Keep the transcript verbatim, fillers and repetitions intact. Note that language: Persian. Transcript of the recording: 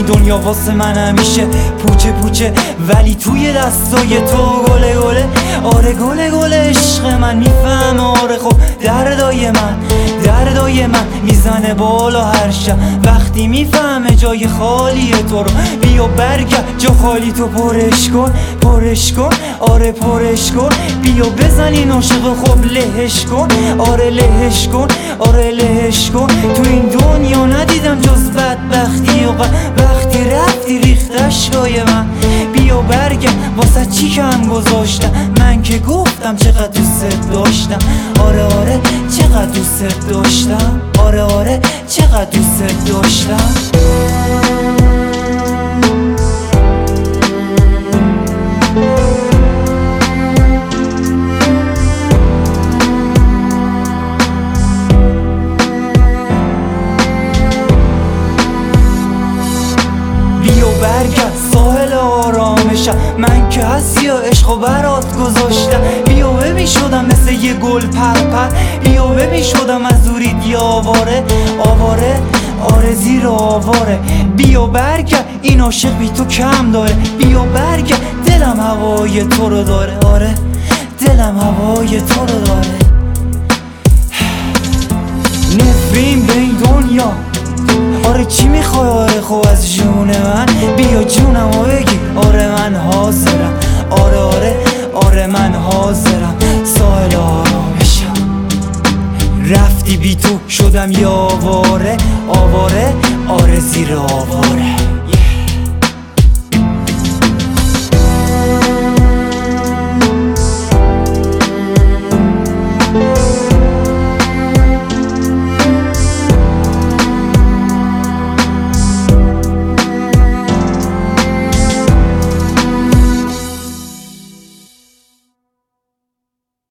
دنیا واسه من همیشه پوچه پوچه، ولی توی دستای تو گله گله. آره گله گله عشق من میفهمه، آره خب دردای من دردای من میزنه بالا هر شب وقتی میفهمه جای خالی تو رو. بیا برگرد جا خالی تو پرش کن پرش کن، آره پرش کن. بیا بزن این عاشق خب لهش کن، آره لهش کن، آره لهش کن. تو این دنیا ندیدم جز بدبختی و وقتی رفتی ریخت اشکای من. بیا برگرد واسه چی کم گذاشتم من که گفتم چقدر دوست داشتم. آره آره چقدر دوست داشتم، آره آره چقدر دوست داشتم. بیا برگرد ساحل آرامشم، من که هستی و عشق و برات گذاشتم. بیا ببین شدم مثل یه گل پر پر، بیا ببین شدم از دورید یه آواره آواره، آره زیر آواره. بیا برگرد این عاشق بی تو کم داره، بیا برگرد دلم هوای تو رو داره، آره دلم هوای تو رو داره. نفرین به این دنیا، آره چی میخوای آره خب از جون من. بیا جونم و بگی آره من حاضرم، آره آره آره من حاضرم. ساحل آرامشم رفتی بی تو شدم یه آواره آواره، آره زیر آواره.